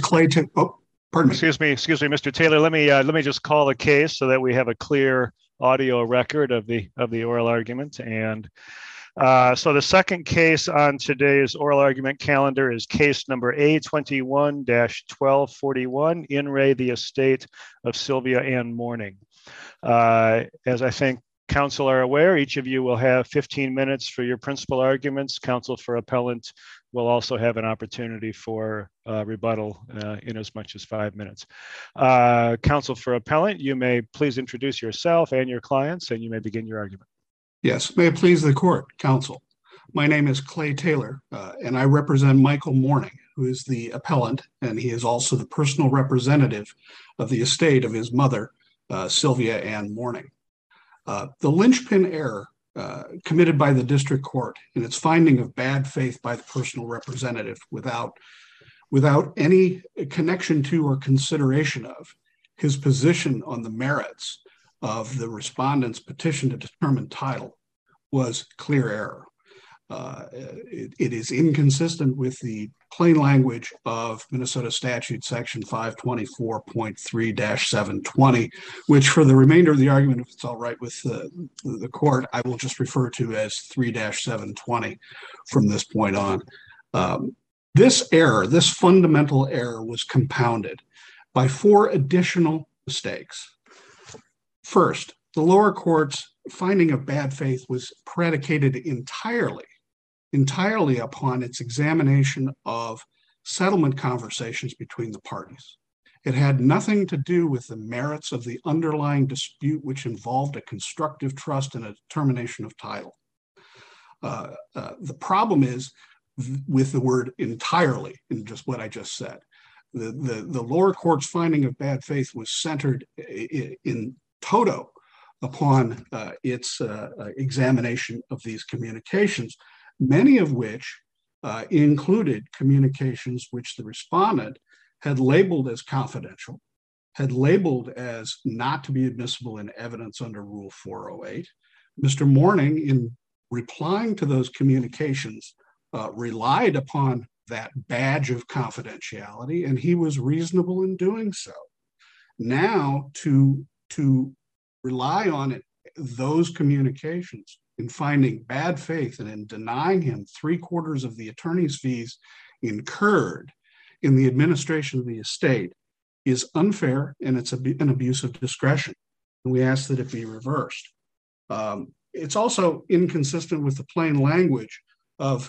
Clay. Pardon me. Excuse me, Mr. Taylor. Let me just call the case so that we have a clear audio record of the oral argument. And so the second case on today's oral argument calendar is case number A21-1241, In re the estate of Sylvia Ann Mourning. As I think counsel are aware, each of you will have 15 minutes for your principal arguments. Counsel for appellant will also have an opportunity for rebuttal in as much as 5 minutes. Counsel for appellant, you may please introduce yourself and your clients, and you may begin your argument. Yes, may it please the court, counsel. My name is Clay Taylor, and I represent Michael Mourning, who is the appellant, and he is also the personal representative of the estate of his mother, Sylvia Ann Mourning. The linchpin error committed by the district court in its finding of bad faith by the personal representative without any connection to or consideration of his position on the merits of the respondent's petition to determine title was clear error. It is inconsistent with the plain language of Minnesota statute section 524.3-720, which for the remainder of the argument, if it's all right with the court, I will just refer to as 3-720 from this point on. This fundamental error was compounded by 4 additional mistakes. First, the lower court's finding of bad faith was predicated entirely upon its examination of settlement conversations between the parties. It had nothing to do with the merits of the underlying dispute, which involved a constructive trust and a determination of title. The problem is with the word entirely in just what I just said. The lower court's finding of bad faith was centered in toto upon its examination of these communications, many of which included communications which the respondent had labeled as confidential, had labeled as not to be admissible in evidence under Rule 408. Mr. Mourning, in replying to those communications, relied upon that badge of confidentiality, and he was reasonable in doing so. Now, to rely on those communications in finding bad faith and in denying him 3/4 of the attorney's fees incurred in the administration of the estate is unfair, and it's an abuse of discretion. And we ask that it be reversed. It's also inconsistent with the plain language of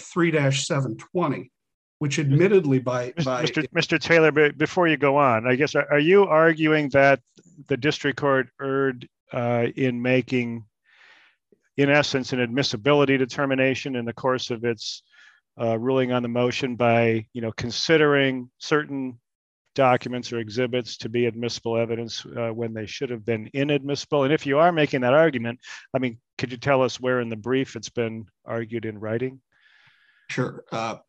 3-720, which admittedly by Mr. Taylor, before you go on, I guess, are you arguing that the district court erred in making, in essence, an admissibility determination in the course of its ruling on the motion by, considering certain documents or exhibits to be admissible evidence when they should have been inadmissible? And if you are making that argument, could you tell us where in the brief it's been argued in writing? Sure.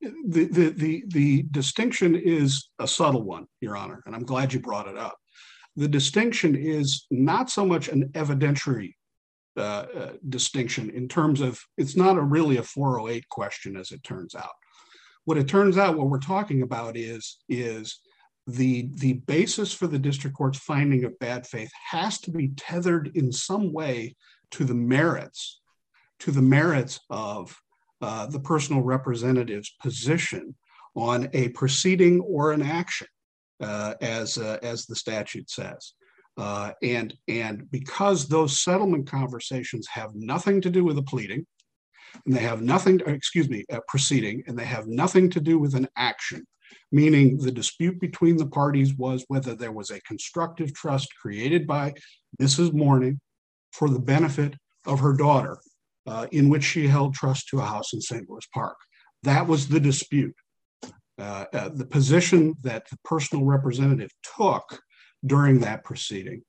The distinction is a subtle one, Your Honor, and I'm glad you brought it up. The distinction is not so much an evidentiary distinction in terms of, it's not really a 408 question, as it turns out. What we're talking about is the basis for the district court's finding of bad faith has to be tethered in some way to the merits of the personal representative's position on a proceeding or an action, as the statute says. And because those settlement conversations have nothing to do with a pleading, and they have nothing, a proceeding, and they have nothing to do with an action, meaning the dispute between the parties was whether there was a constructive trust created by Mrs. Mourning for the benefit of her daughter, in which she held trust to a house in St. Louis Park. That was the dispute. The position that the personal representative took during that proceeding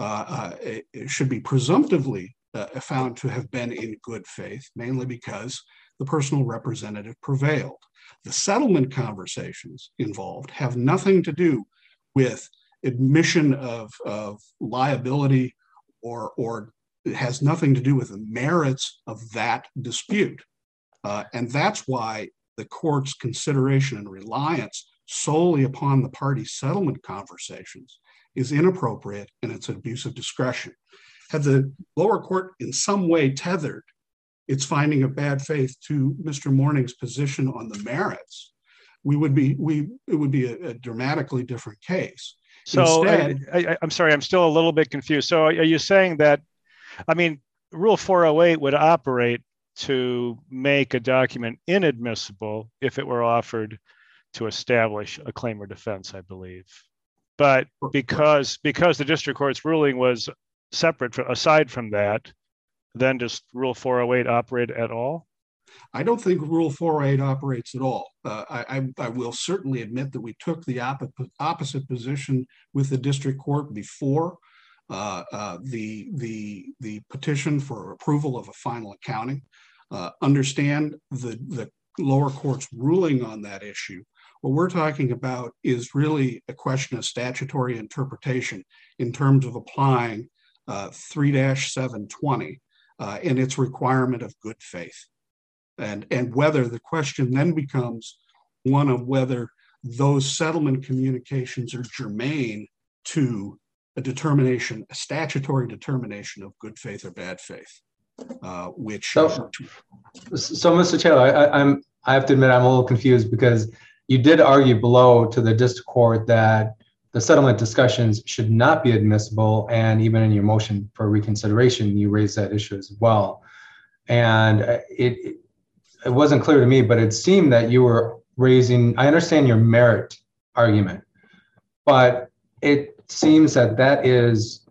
it should be presumptively found to have been in good faith, mainly because the personal representative prevailed. The settlement conversations involved have nothing to do with admission of liability or it has nothing to do with the merits of that dispute. And that's why the court's consideration and reliance solely upon the party settlement conversations is inappropriate, and it's an abuse of discretion. Had the lower court in some way tethered its finding of bad faith to Mr. Morning's position on the merits, it would be a dramatically different case. So I'm sorry, I'm still a little bit confused. So are you saying that, I mean, Rule 408 would operate to make a document inadmissible if it were offered to establish a claim or defense, I believe. But because the district court's ruling was separate, aside from that, then does Rule 408 operate at all? I don't think Rule 408 operates at all. I will certainly admit that we took the opposite position with the district court before the petition for approval of a final accounting. Understand the lower court's ruling on that issue. What we're talking about is really a question of statutory interpretation in terms of applying 3-720 and its requirement of good faith. And whether the question then becomes one of whether those settlement communications are germane to a statutory determination of good faith or bad faith, which. So Mr. Taylor, I have to admit I'm a little confused because you did argue below to the district court that the settlement discussions should not be admissible, and even in your motion for reconsideration, you raised that issue as well. And it wasn't clear to me, but it seemed that you were raising, I understand your merit argument, but it seems that is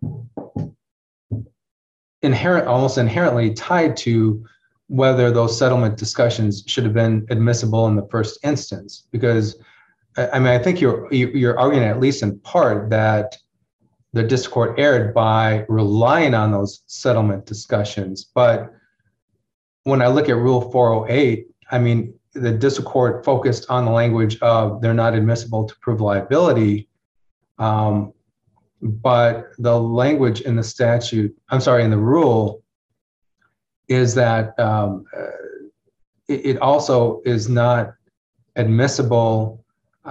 almost inherently tied to whether those settlement discussions should have been admissible in the first instance. Because I mean, I think you're arguing at least in part that the district court erred by relying on those settlement discussions. But when I look at Rule 408, I mean, the district court focused on the language of they're not admissible to prove liability. But the language in the statute, in the rule, is that it also is not admissible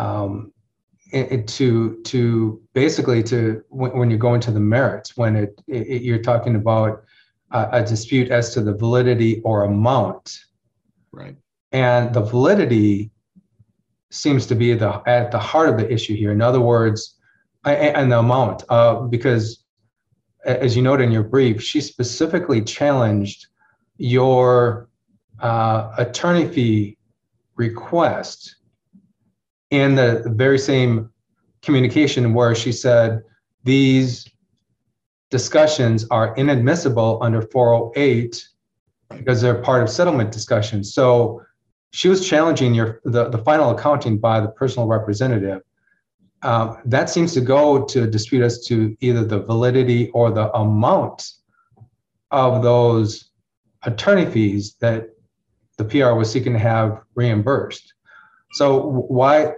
to basically when you go into the merits, when you're talking about a dispute as to the validity or amount. Right. And the validity seems to be at the heart of the issue here. In other words, and the amount, because as you noted in your brief, she specifically challenged your attorney fee request in the very same communication where she said these discussions are inadmissible under 408 because they're part of settlement discussions. So she was challenging the final accounting by the personal representative. That seems to go to dispute as to either the validity or the amount of those attorney fees that the PR was seeking to have reimbursed. So why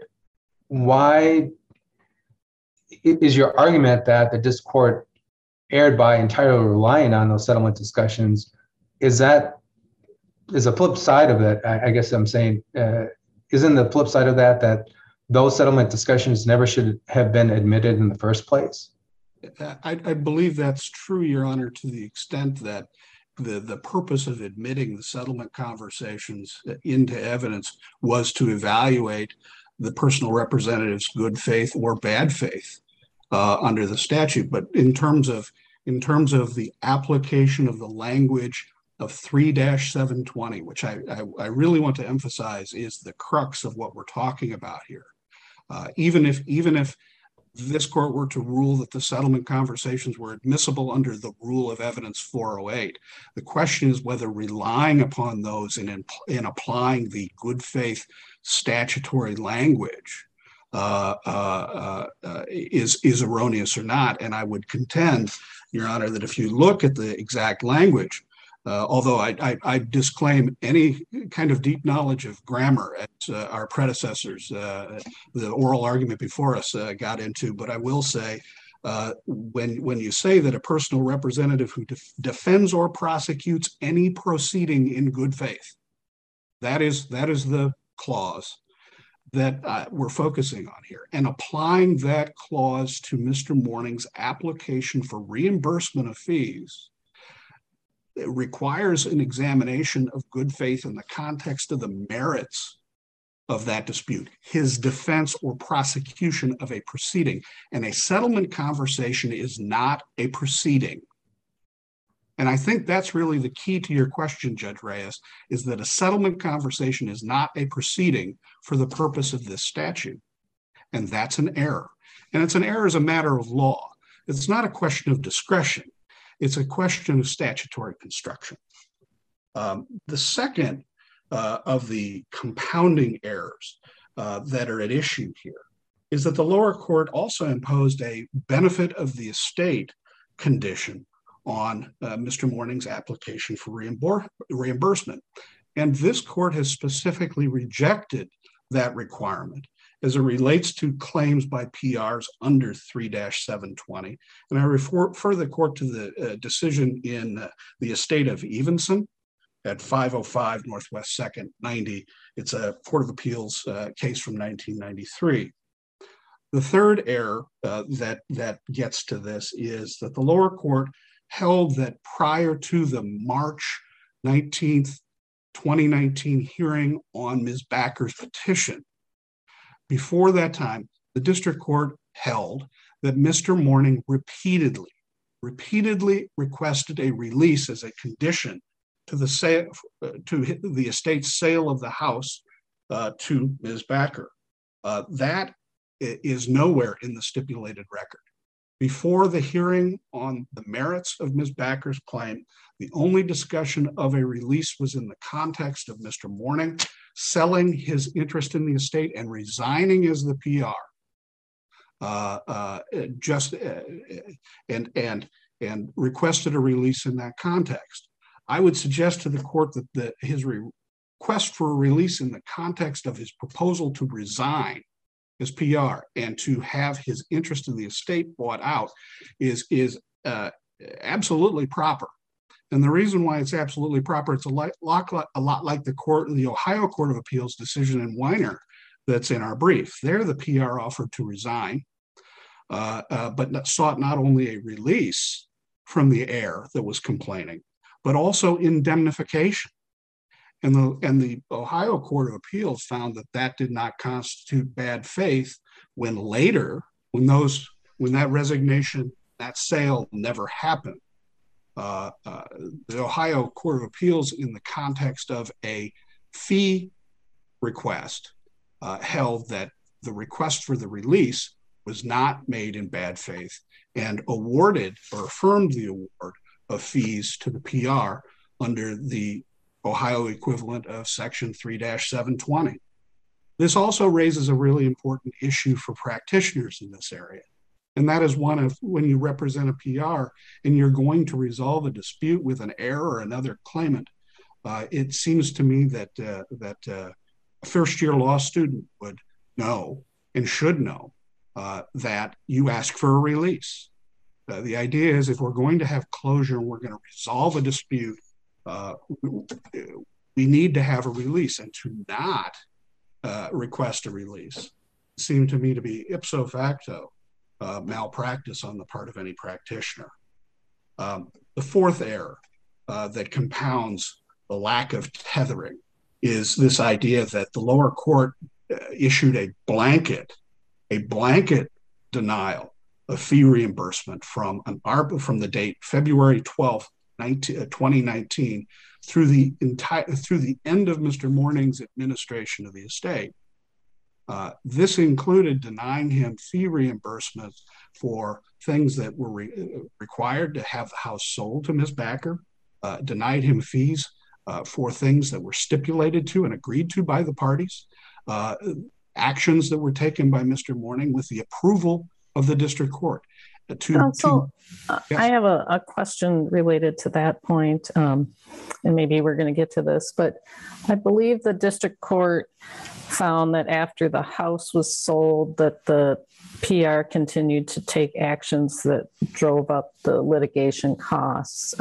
is your argument that the district court erred by entirely relying on those settlement discussions? Is a flip side of it? I guess I'm saying, isn't the flip side of that those settlement discussions never should have been admitted in the first place? I believe that's true, Your Honor, to the extent that the purpose of admitting the settlement conversations into evidence was to evaluate the personal representative's good faith or bad faith under the statute. But in terms of the application of the language of 3-720, which I really want to emphasize is the crux of what we're talking about here. Even if this court were to rule that the settlement conversations were admissible under the rule of evidence 408, the question is whether relying upon those in applying the good faith statutory language is erroneous or not. And I would contend, Your Honor, that if you look at the exact language, although I disclaim any kind of deep knowledge of grammar as our predecessors, the oral argument before us got into, but I will say when you say that a personal representative who defends or prosecutes any proceeding in good faith, that is the clause. that we're focusing on here, and applying that clause to Mr. Morning's application for reimbursement of fees, it requires an examination of good faith in the context of the merits of that dispute, his defense or prosecution of a proceeding. And a settlement conversation is not a proceeding. And I think that's really the key to your question, Judge Reyes, is that a settlement conversation is not a proceeding for the purpose of this statute. And that's an error. And it's an error as a matter of law. It's not a question of discretion. It's a question of statutory construction. The second of the compounding errors that are at issue here is that the lower court also imposed a benefit of the estate condition on Mr. Morning's application for reimbursement. And this court has specifically rejected that requirement as it relates to claims by PRs under 3-720. And I refer the court to the decision in the estate of Evenson at 505 Northwest 2nd 90. It's a Court of Appeals case from 1993. The third error that gets to this is that the lower court held that prior to the March 19th, 2019 hearing on Ms. Backer's petition, before that time, the district court held that Mr. Morning repeatedly requested a release as a condition to the sale, to the estate's sale of the house to Ms. Backer. That is nowhere in the stipulated record. Before the hearing on the merits of Ms. Backer's claim, the only discussion of a release was in the context of Mr. Morning selling his interest in the estate and resigning as the PR. And requested a release in that context. I would suggest to the court that his request for a release in the context of his proposal to resign as PR and to have his interest in the estate bought out is absolutely proper. And the reason why it's absolutely proper, it's a lot like the Ohio Court of Appeals decision in Weiner that's in our brief. There, the PR offered to resign, but sought not only a release from the heir that was complaining, but also indemnification. And the Ohio Court of Appeals found that that did not constitute bad faith when later, when that resignation, that sale never happened. The Ohio Court of Appeals, in the context of a fee request, held that the request for the release was not made in bad faith and awarded or affirmed the award of fees to the PR under the Ohio equivalent of Section 3-720. This also raises a really important issue for practitioners in this area. And that is one of when you represent a PR and you're going to resolve a dispute with an heir or another claimant, it seems to me that a first-year law student would know and should know that you ask for a release. The idea is if we're going to have closure and we're going to resolve a dispute, we need to have a release, and to not request a release seemed to me to be ipso facto malpractice on the part of any practitioner. The fourth error that compounds the lack of tethering is this idea that the lower court issued a blanket denial of fee reimbursement from the date February 12th, 2019 through the end of Mr. Morning's administration of the estate. This included denying him fee reimbursements for things that were required to have the house sold to Ms. Backer, denied him fees for things that were stipulated to and agreed to by the parties, actions that were taken by Mr. Morning with the approval of the district court. Counsel, yes. I have a question related to that point, and maybe we're going to get to this, but I believe the district court found that after the house was sold that the PR continued to take actions that drove up the litigation costs.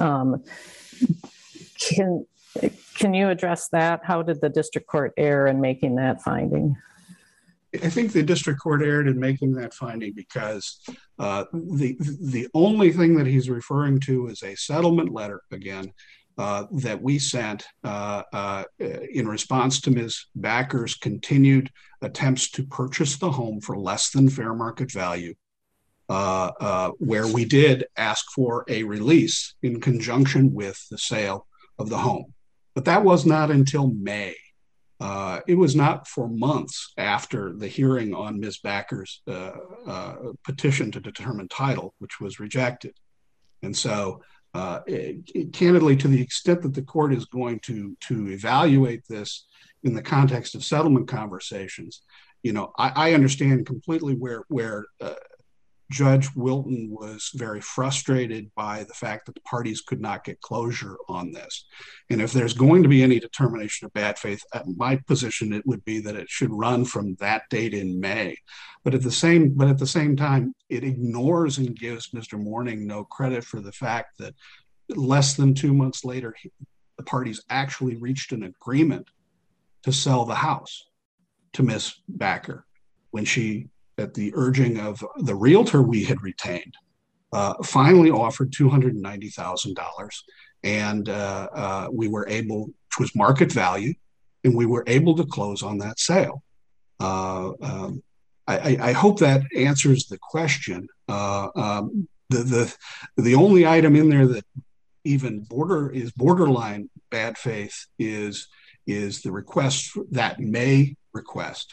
Can you address that? How did the district court err in making that finding? I think the district court erred in making that finding because the only thing that he's referring to is a settlement letter again that we sent in response to Ms. Backer's continued attempts to purchase the home for less than fair market value, where we did ask for a release in conjunction with the sale of the home. But that was not until May. It was not for months after the hearing on Ms. Backer's petition to determine title, which was rejected. And so, candidly, to the extent that the court is going to evaluate this in the context of settlement conversations, I understand completely where Judge Wilton was very frustrated by the fact that the parties could not get closure on this. And if there's going to be any determination of bad faith, at my position, it would be that it should run from that date in May. But at the same time, it ignores and gives Mr. Mourning no credit for the fact that less than 2 months later, the parties actually reached an agreement to sell the house to Ms. Backer when she, at the urging of the realtor we had retained, finally offered $290,000. And we were able, which was market value, and we were able to close on that sale. I hope that answers the question. The only item in there that even borderline bad faith is the request, that May request.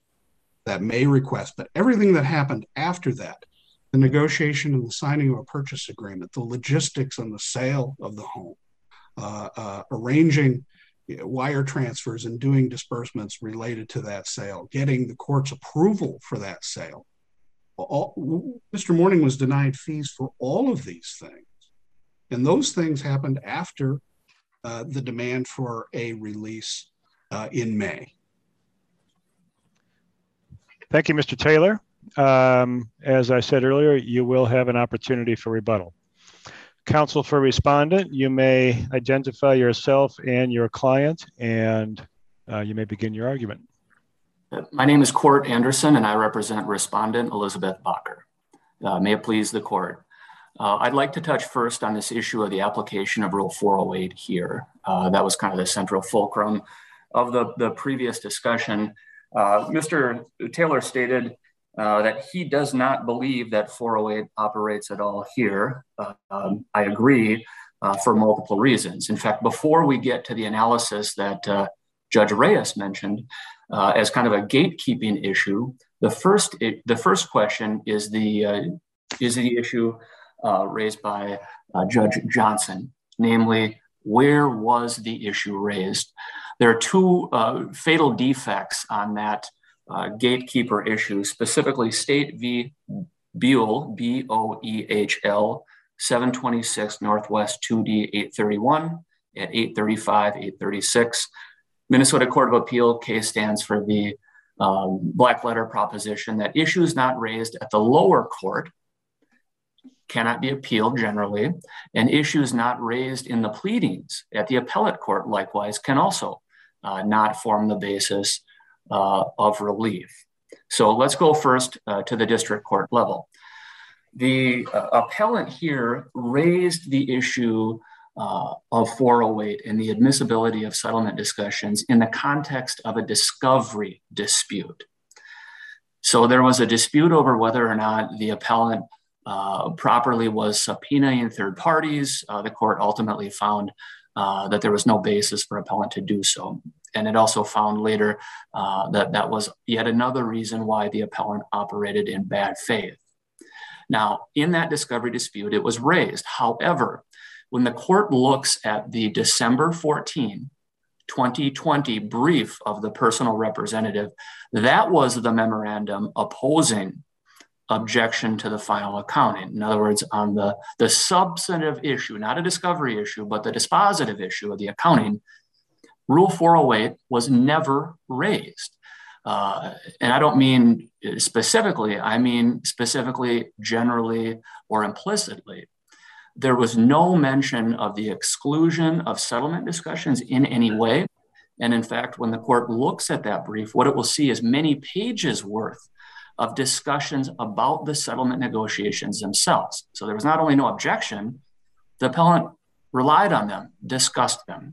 But everything that happened after that, the negotiation and the signing of a purchase agreement, the logistics on the sale of the home, arranging wire transfers and doing disbursements related to that sale, getting the court's approval for that sale. Mr. Mourning was denied fees for all of these things. And those things happened after the demand for a release in May. Thank you, Mr. Taylor. As I said earlier, you will have an opportunity for rebuttal. Counsel for respondent, you may identify yourself and your client, and you may begin your argument. My name is Court Anderson, and I represent respondent Elizabeth Bacher. May it please the court. I'd like to touch first on this issue of the application of Rule 408 here. That was kind of the central fulcrum of the previous discussion. Mr. Taylor stated that he does not believe that 408 operates at all here. I agree for multiple reasons. In fact, before we get to the analysis that Judge Reyes mentioned as kind of a gatekeeping issue, the first question is the issue raised by Judge Johnson, namely, where was the issue raised? There are two fatal defects on that gatekeeper issue, specifically State v. Buell, B-O-E-H-L, 726 Northwest 2D 831 at 835, 836. Minnesota Court of Appeal case stands for the black letter proposition that issues not raised at the lower court cannot be appealed generally, and issues not raised in the pleadings at the appellate court likewise can also not form the basis of relief. So let's go first to the district court level. The appellant here raised the issue of 408 and the admissibility of settlement discussions in the context of a discovery dispute. So there was a dispute over whether or not the appellant properly was subpoenaing third parties. The court ultimately found that there was no basis for appellant to do so. And it also found later that was yet another reason why the appellant operated in bad faith. Now, in that discovery dispute, it was raised. However, when the court looks at the December 14, 2020 brief of the personal representative, that was the memorandum opposing objection to the final accounting. In other words, on the substantive issue, not a discovery issue, but the dispositive issue of the accounting, Rule 408 was never raised. And I don't mean specifically, I mean specifically, generally, or implicitly. There was no mention of the exclusion of settlement discussions in any way. And in fact, when the court looks at that brief, what it will see is many pages worth of discussions about the settlement negotiations themselves. So there was not only no objection, the appellant relied on them, discussed them.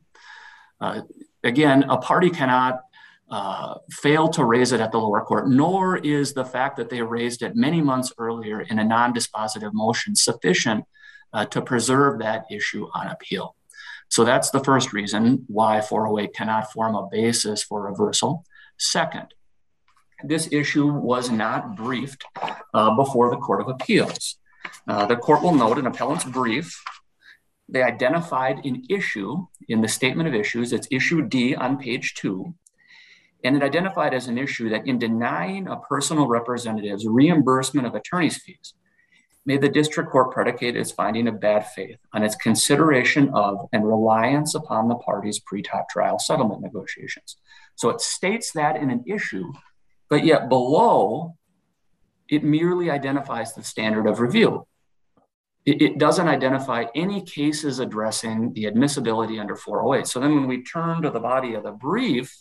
Again, a party cannot fail to raise it at the lower court, nor is the fact that they raised it many months earlier in a non-dispositive motion sufficient to preserve that issue on appeal. So that's the first reason why 408 cannot form a basis for reversal. Second, this issue was not briefed before the Court of Appeals. The court will note in appellant's brief, they identified an issue in the statement of issues, it's issue D on page 2, and it identified as an issue that in denying a personal representative's reimbursement of attorney's fees, may the district court predicate its finding of bad faith on its consideration of and reliance upon the parties' pre-trial settlement negotiations. So it states that in an issue, but yet below, it merely identifies the standard of review. It doesn't identify any cases addressing the admissibility under 408. So then when we turn to the body of the brief,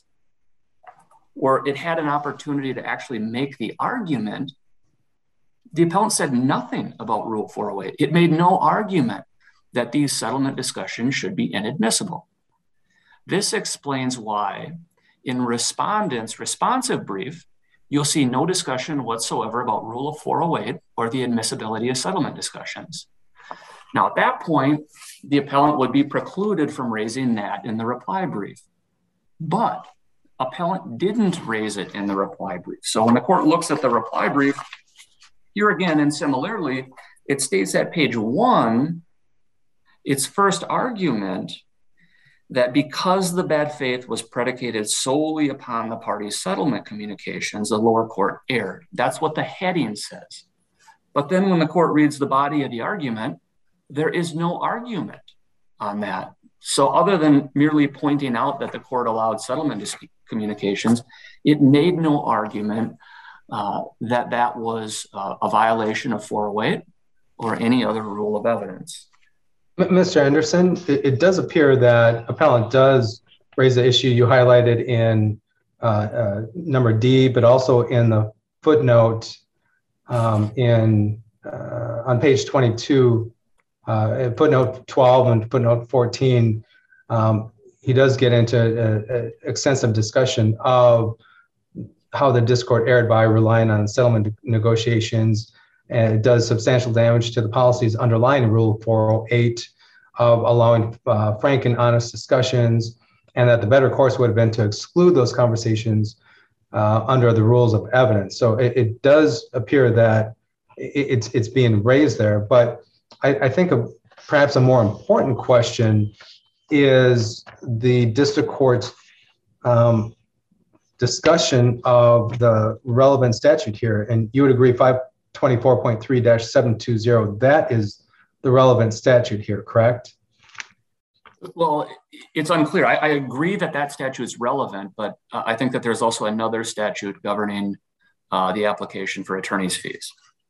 where it had an opportunity to actually make the argument, the appellant said nothing about Rule 408. It made no argument that these settlement discussions should be inadmissible. This explains why in respondent's responsive brief, you'll see no discussion whatsoever about Rule of 408 or the admissibility of settlement discussions. Now, at that point, the appellant would be precluded from raising that in the reply brief. But appellant didn't raise it in the reply brief. So when the court looks at the reply brief, here again, and similarly, it states at page 1, its first argument that because the bad faith was predicated solely upon the parties' settlement communications, the lower court erred. That's what the heading says. But then when the court reads the body of the argument, there is no argument on that. So other than merely pointing out that the court allowed settlement communications, it made no argument that that was a violation of 408 or any other rule of evidence. Mr. Anderson, it does appear that appellant does raise the issue you highlighted in number D, but also in the footnote on page 22, footnote 12 and footnote 14. He does get into extensive discussion of how the district court erred by relying on settlement negotiations, and it does substantial damage to the policies underlying Rule 408 of allowing frank and honest discussions, and that the better course would have been to exclude those conversations under the rules of evidence. So it does appear that it's being raised there, but I think perhaps a more important question is the district court's discussion of the relevant statute here. And you would agree 524.3-720, that is the relevant statute here, correct? Well, it's unclear. I agree that that statute is relevant, but I think that there's also another statute governing the application for attorney's fees.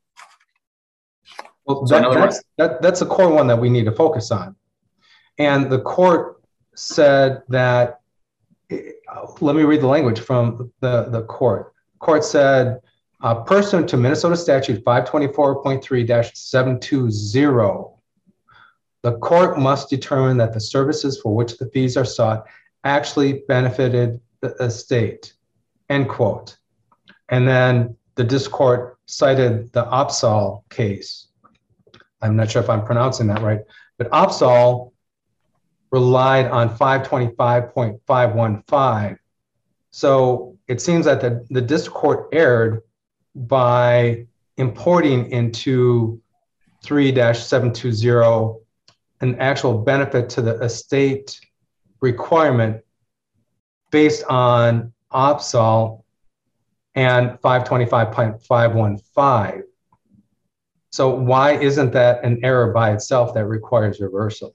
Well, that's a core one that we need to focus on. And the court said that, let me read the language from the court. Court said, pursuant to Minnesota statute 524.3-720, the court must determine that the services for which the fees are sought actually benefited the estate, end quote. And then the district court cited the Opsahl case. I'm not sure if I'm pronouncing that right, but Opsahl relied on 525.515. So it seems that the district court erred by importing into 3-720 an actual benefit to the estate requirement based on Opsahl and 525.515. So why isn't that an error by itself that requires reversal?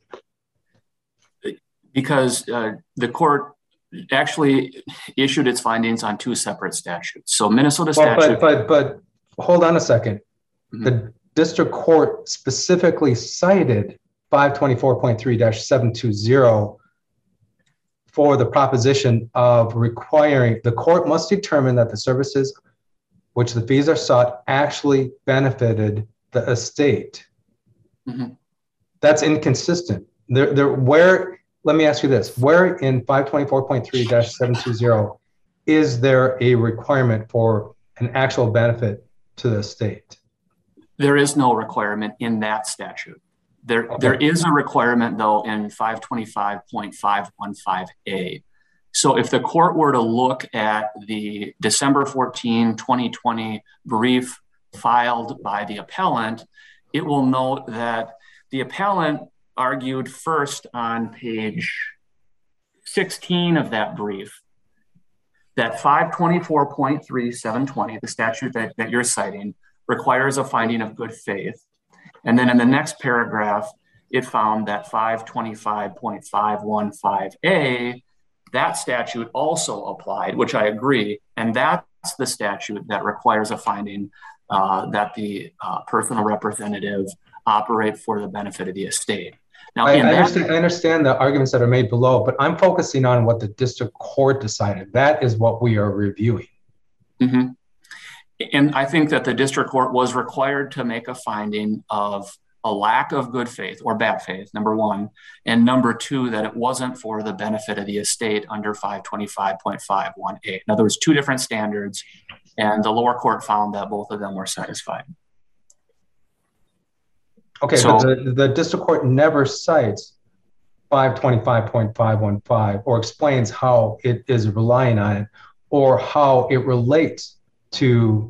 Because the court actually issued its findings on two separate statutes. So Minnesota statute. But hold on a second. Mm-hmm. The district court specifically cited 524.3-720 for the proposition of requiring the court must determine that the services which the fees are sought actually benefited the estate. Mm-hmm. That's inconsistent. Let me ask you this, where in 524.3-720 is there a requirement for an actual benefit to the estate? There is no requirement in that statute. There is a requirement, though, in 525.515A. So if the court were to look at the December 14, 2020 brief filed by the appellant, it will note that the appellant argued first on page 16 of that brief that 524.3-720, the statute that you're citing, requires a finding of good faith. And then in the next paragraph, it found that 525.515A, that statute also applied, which I agree. And that's the statute that requires a finding that the personal representative operate for the benefit of the estate. Now, I understand the arguments that are made below, but I'm focusing on what the district court decided. That is what we are reviewing. Mm-hmm. And I think that the district court was required to make a finding of a lack of good faith or bad faith, number one, and number two, that it wasn't for the benefit of the estate under 525.518. In other words, two different standards, and the lower court found that both of them were satisfied. Okay, so, but the district court never cites 525.515 or explains how it is relying on it or how it relates to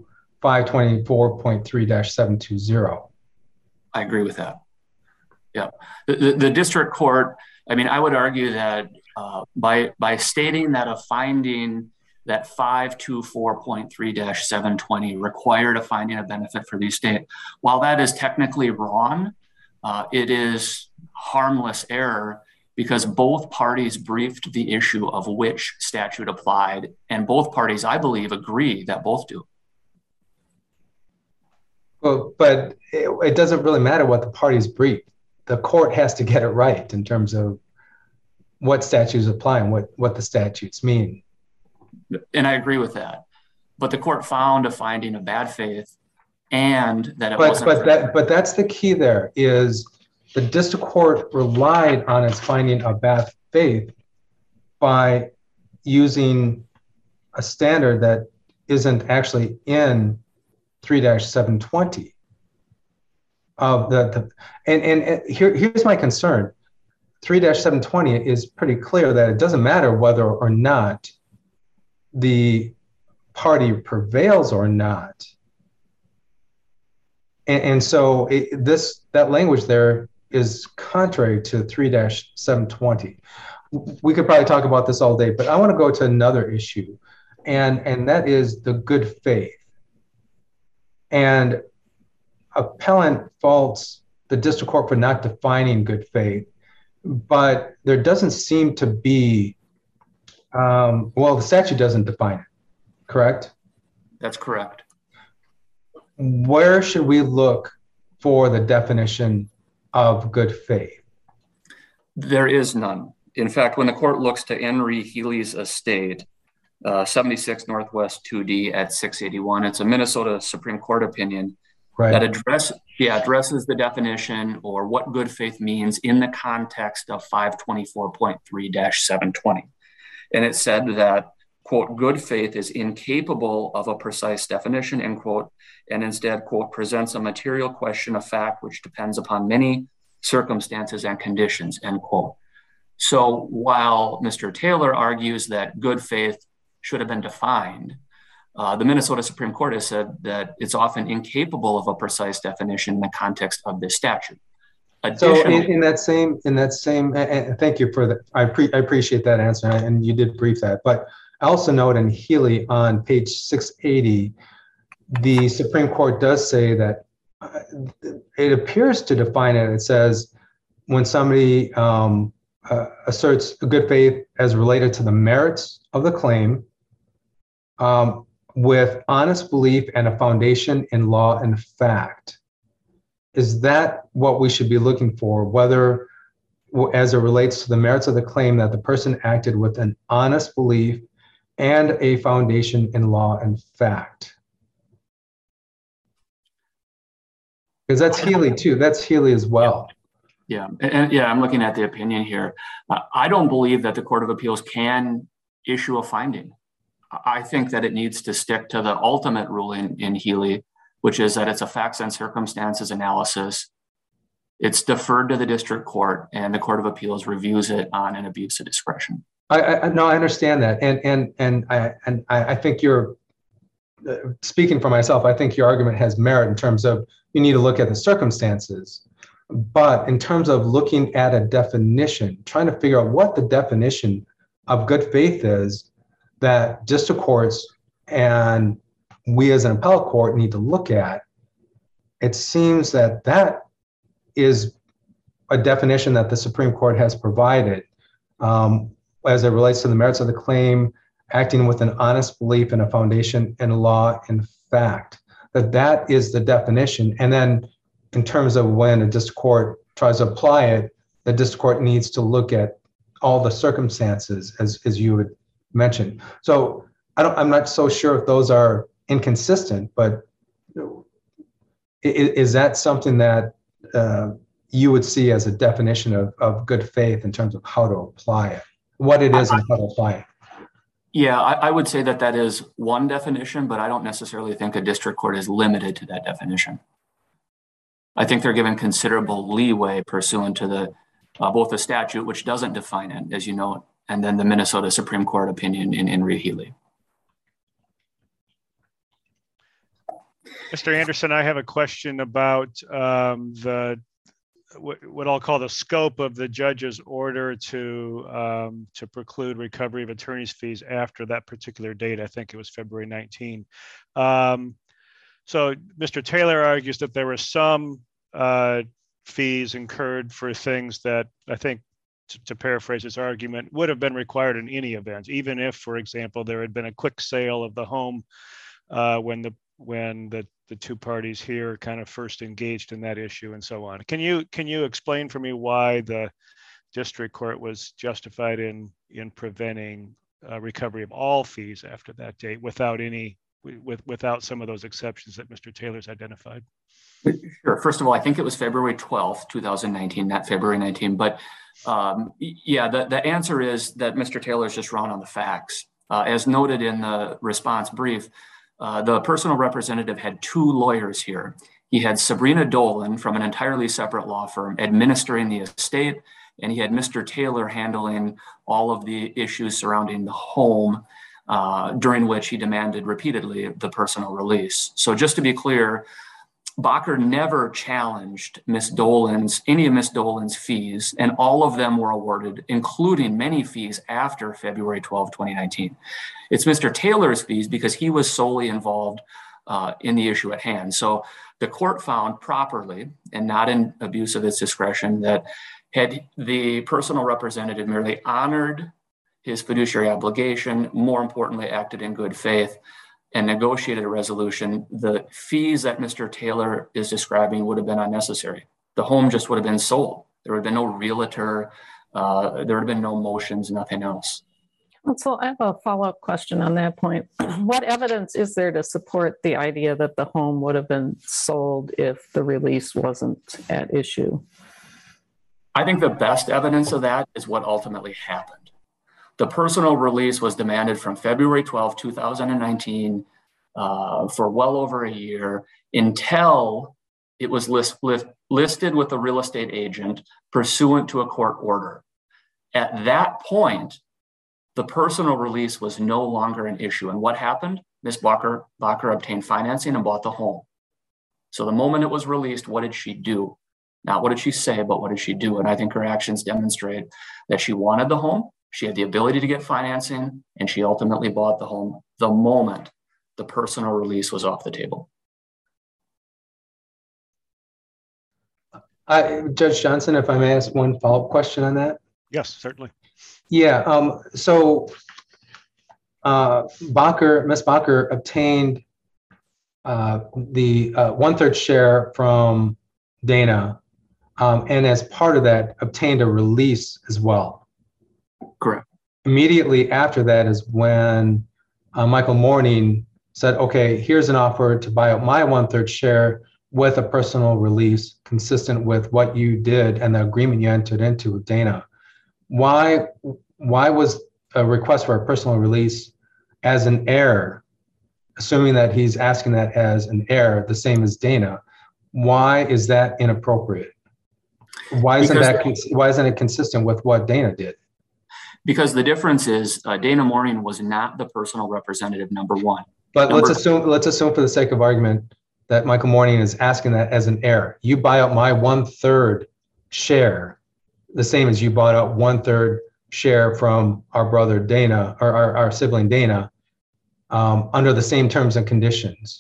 524.3-720. I agree with that. Yeah. The district court, I mean, I would argue that by stating that a finding that 524.3-720 required a finding of benefit for the estate, while that is technically wrong, it is harmless error because both parties briefed the issue of which statute applied, and both parties, I believe, agree that both do. Well, but it doesn't really matter what the parties brief. The court has to get it right in terms of what statutes apply and what the statutes mean. And I agree with that. But the court found a finding of bad faith and that it wasn't. But that's the key there is the district court relied on its finding of bad faith by using a standard that isn't actually in 3-720 of here's my concern. 3-720 is pretty clear that it doesn't matter whether or not the party prevails or not. And so that language there is contrary to 3-720. We could probably talk about this all day, but I want to go to another issue, and that is the good faith. And appellant faults the district court for not defining good faith, but there doesn't seem to be, the statute doesn't define it, correct? That's correct. Where should we look for the definition of good faith? There is none. In fact, when the court looks to Henry Healy's estate, 76 Northwest 2D at 681, it's a Minnesota Supreme Court opinion that addresses the definition or what good faith means in the context of 524.3-720. And it said that, quote, good faith is incapable of a precise definition, end quote, and instead, quote, presents a material question of fact which depends upon many circumstances and conditions, end quote. So while Mr. Taylor argues that good faith should have been defined, the Minnesota Supreme Court has said that it's often incapable of a precise definition in the context of this statute. So in that same, and thank you for that. I appreciate that answer, and you did brief that. But I also note in Healy on page 680, the Supreme Court does say that it appears to define it. It says when somebody asserts a good faith as related to the merits of the claim, with honest belief and a foundation in law and fact. Is that what we should be looking for? Whether as it relates to the merits of the claim that the person acted with an honest belief and a foundation in law and fact. Because that's Healy too. That's Healy as well. Yeah, and yeah, I'm looking at the opinion here. I don't believe that the Court of Appeals can issue a finding. I think that it needs to stick to the ultimate ruling in Healy, which is that it's a facts and circumstances analysis. It's deferred to the district court, and the Court of Appeals reviews it on an abuse of discretion. I understand that, and I think you're speaking for myself. I think your argument has merit in terms of you need to look at the circumstances, but in terms of looking at a definition, trying to figure out what the definition of good faith is that district courts and we as an appellate court need to look at. It seems that that is a definition that the Supreme Court has provided as it relates to the merits of the claim, acting with an honest belief and a foundation in law and fact, that is the definition. And then in terms of when a district court tries to apply it, the district court needs to look at all the circumstances as you would mention. So I'm not so sure if those are inconsistent, but is that something that you would see as a definition of good faith in terms of how to apply it, what it is and how to apply it? Yeah, I would say that is one definition, but I don't necessarily think a district court is limited to that definition. I think they're given considerable leeway pursuant to the both the statute, which doesn't define it, as you know, and then the Minnesota Supreme Court opinion in Henry Healy. Mr. Anderson, I have a question about what I'll call the scope of the judge's order to preclude recovery of attorney's fees after that particular date. I think it was February 19. So Mr. Taylor argues that there were some fees incurred for things that I think, to paraphrase his argument, would have been required in any event, even if, for example, there had been a quick sale of the home when the two parties here kind of first engaged in that issue and so on. Can you explain for me why the district court was justified in preventing recovery of all fees after that date without some of those exceptions that Mr. Taylor's identified? Sure. First of all, I think it was February 12th, 2019, not February 19. But yeah, the answer is that Mr. Taylor's just wrong on the facts. As noted in the response brief, the personal representative had two lawyers here. He had Sabrina Dolan from an entirely separate law firm administering the estate, and he had Mr. Taylor handling all of the issues surrounding the home, during which he demanded repeatedly the personal release. So just to be clear, Bacher never challenged any of Ms. Dolan's fees, and all of them were awarded, including many fees after February 12, 2019. It's Mr. Taylor's fees because he was solely involved in the issue at hand. So the court found properly, and not in abuse of its discretion, that had the personal representative merely honored his fiduciary obligation, more importantly, acted in good faith, and negotiated a resolution, the fees that Mr. Taylor is describing would have been unnecessary. The home just would have been sold. There would have been no realtor, there would have been no motions, nothing else. So I have a follow-up question on that point. What evidence is there to support the idea that the home would have been sold if the release wasn't at issue? I think the best evidence of that is what ultimately happened. The personal release was demanded from February 12, 2019 for well over a year until it was listed with a real estate agent pursuant to a court order. At that point, the personal release was no longer an issue. And what happened? Ms. Bacher obtained financing and bought the home. So the moment it was released, what did she do? Not what did she say, but what did she do? And I think her actions demonstrate that she wanted the home. She had the ability to get financing, and she ultimately bought the home the moment the personal release was off the table. Judge Johnson, if I may ask one follow-up question on that? Yes, certainly. Yeah, so Ms. Bacher obtained the 1/3 share from Dana and as part of that, obtained a release as well. Correct. Immediately after that is when Michael Mourning said, okay, here's an offer to buy out my 1/3 share with a personal release consistent with what you did and the agreement you entered into with Dana. Why was a request for a personal release as an heir, assuming that he's asking that as an heir, the same as Dana? Why is that inappropriate? Why isn't it consistent with what Dana did? Because the difference is Dana Mourning was not the personal representative, number one. But let's assume for the sake of argument that Michael Mourning is asking that as an heir. You buy out my 1/3 share, the same as you bought out 1/3 share from our brother Dana, or our sibling Dana, under the same terms and conditions.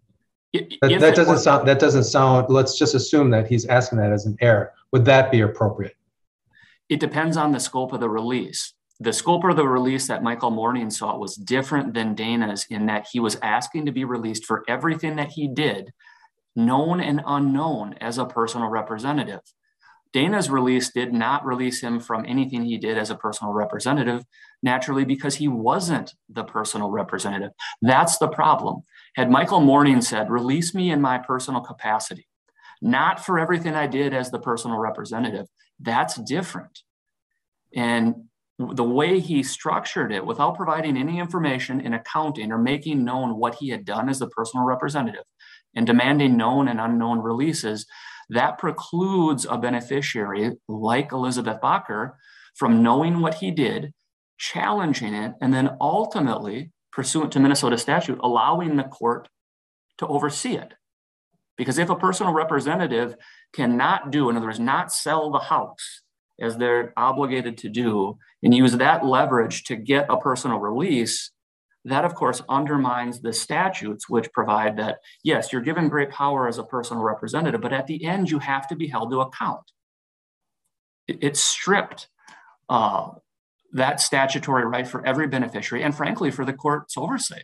That doesn't sound. Let's just assume that he's asking that as an heir. Would that be appropriate? It depends on the scope of the release. The scope of the release that Michael Mourning sought was different than Dana's in that he was asking to be released for everything that he did, known and unknown, as a personal representative. Dana's release did not release him from anything he did as a personal representative, naturally, because he wasn't the personal representative. That's the problem. Had Michael Mourning said, release me in my personal capacity, not for everything I did as the personal representative, that's different. And the way he structured it, without providing any information in accounting or making known what he had done as the personal representative and demanding known and unknown releases, that precludes a beneficiary like Elizabeth Bakker from knowing what he did, challenging it, and then ultimately, pursuant to Minnesota statute, allowing the court to oversee it. Because if a personal representative cannot do, in other words, not sell the house as they're obligated to do, and use that leverage to get a personal release, that of course undermines the statutes which provide that, yes, you're given great power as a personal representative, but at the end you have to be held to account. It stripped that statutory right for every beneficiary and frankly for the court's oversight.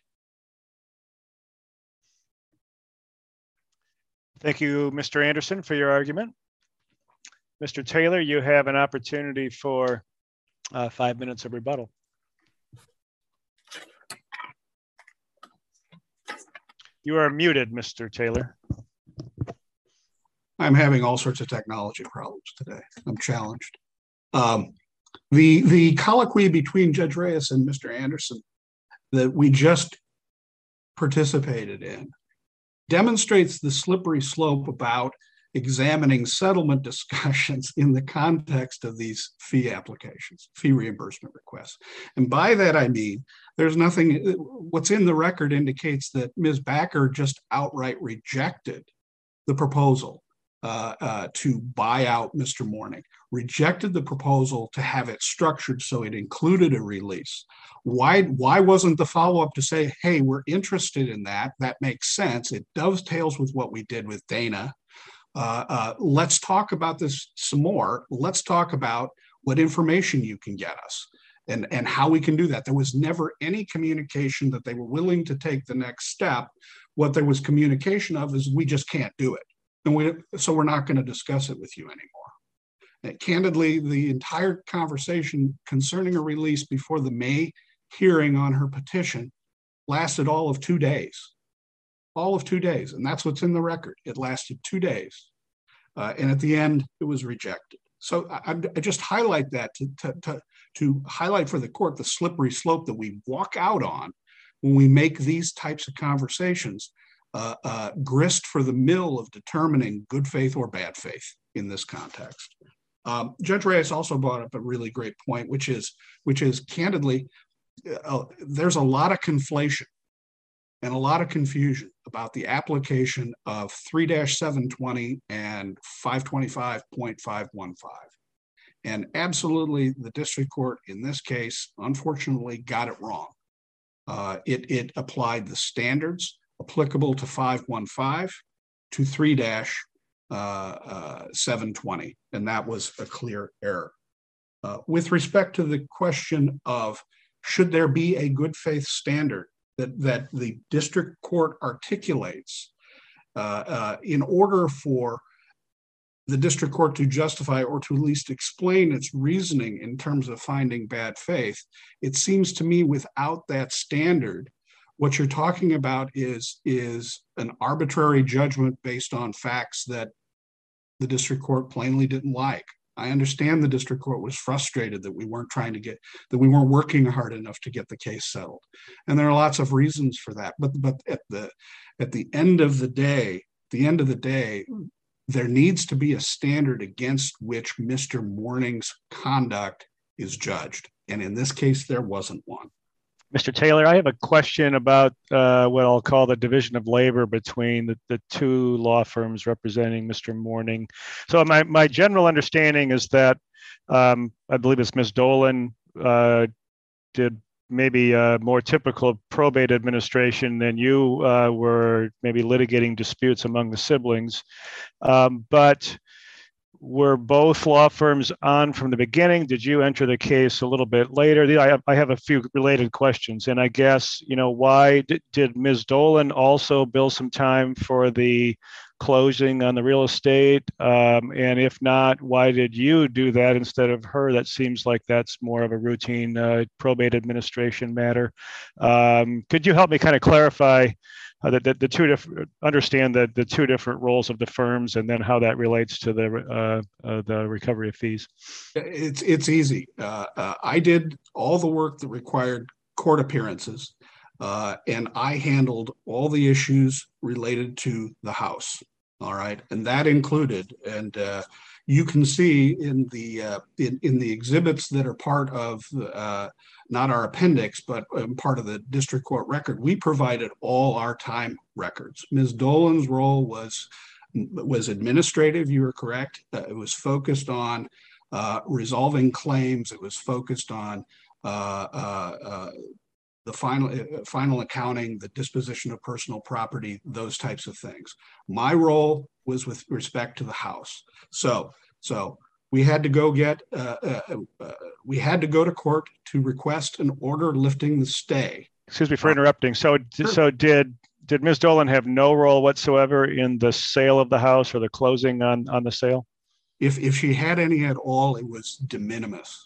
Thank you, Mr. Anderson, for your argument. Mr. Taylor, you have an opportunity for 5 minutes of rebuttal. You are muted, Mr. Taylor. I'm having all sorts of technology problems today. I'm challenged. The colloquy between Judge Reyes and Mr. Anderson that we just participated in demonstrates the slippery slope about examining settlement discussions in the context of these fee applications, fee reimbursement requests. And by that, I mean, there's nothing, what's in the record indicates that Ms. Bakker just outright rejected the proposal to buy out Mr. Mourning, rejected the proposal to have it structured so it included a release. Why wasn't the follow-up to say, hey, we're interested in that? That makes sense. It dovetails with what we did with Dana. Let's talk about this some more. Let's talk about what information you can get us and how we can do that. There was never any communication that they were willing to take the next step. What there was communication of is we just can't do it. And so we're not going to discuss it with you anymore. And candidly, the entire conversation concerning a release before the May hearing on her petition lasted all of 2 days. All of 2 days, and that's what's in the record. It lasted 2 days, and at the end, it was rejected. So I just highlight that to highlight for the court the slippery slope that we walk out on when we make these types of conversations grist for the mill of determining good faith or bad faith in this context. Judge Reyes also brought up a really great point, which is candidly, there's a lot of conflation and a lot of confusion about the application of 3-720 and 525.515. And absolutely, the district court in this case, unfortunately, got it wrong. It applied the standards applicable to 515 to 3-720, and that was a clear error. With respect to the question of should there be a good faith standard that the district court articulates in order for the district court to justify or to at least explain its reasoning in terms of finding bad faith. It seems to me without that standard, what you're talking about is an arbitrary judgment based on facts that the district court plainly didn't like. I understand the district court was frustrated that we weren't working hard enough to get the case settled. And there are lots of reasons for that. But at the end of the day, there needs to be a standard against which Mr. Mourning's conduct is judged. And in this case, there wasn't one. Mr. Taylor, I have a question about what I'll call the division of labor between the two law firms representing Mr. Mourning. So my general understanding is that I believe it's Ms. Dolan did maybe a more typical probate administration than you were maybe litigating disputes among the siblings. But were both law firms on from the beginning? Did you enter the case a little bit later? I have a few related questions. And I guess, why did Ms. Dolan also bill some time for the closing on the real estate? And if not, why did you do that instead of her? That seems like that's more of a routine probate administration matter. Could you help me kind of clarify the two different, understand the two different roles of the firms, and then how that relates to the recovery of fees? It's easy. I did all the work that required court appearances, and I handled all the issues related to the house. All right, and that included, and you can see in the exhibits that are part of not our appendix, but part of the district court record, we provided all our time records. Ms. Dolan's role was administrative. You are correct. It was focused on resolving claims. It was focused on the final accounting, the disposition of personal property, those types of things. My role was with respect to the house. So we had to go to court to request an order lifting the stay. Excuse me for interrupting. So did Ms. Dolan have no role whatsoever in the sale of the house or the closing on the sale? If she had any at all, it was de minimis.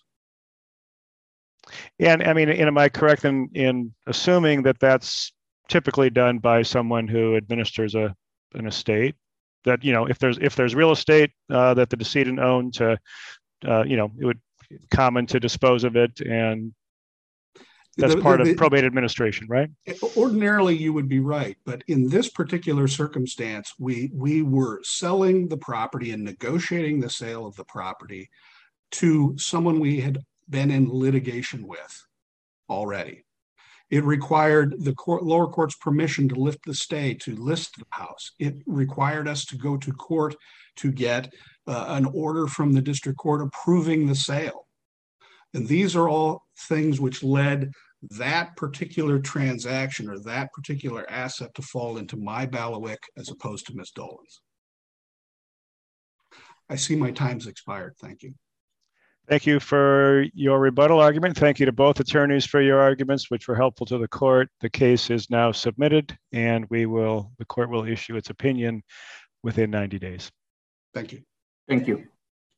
And I mean, am I correct in assuming that that's typically done by someone who administers an estate? That if there's real estate that the decedent owned, it would be common to dispose of it, and that's part of probate administration, right? Ordinarily, you would be right, but in this particular circumstance, we were selling the property and negotiating the sale of the property to someone we had been in litigation with already. It required the lower court's permission to lift the stay to list the house. It required us to go to court to get an order from the district court approving the sale. And these are all things which led that particular transaction or that particular asset to fall into my bailiwick as opposed to Ms. Dolan's. I see my time's expired. Thank you. Thank you for your rebuttal argument. Thank you to both attorneys for your arguments, which were helpful to the court. The case is now submitted, and the court will issue its opinion within 90 days. Thank you. Thank you.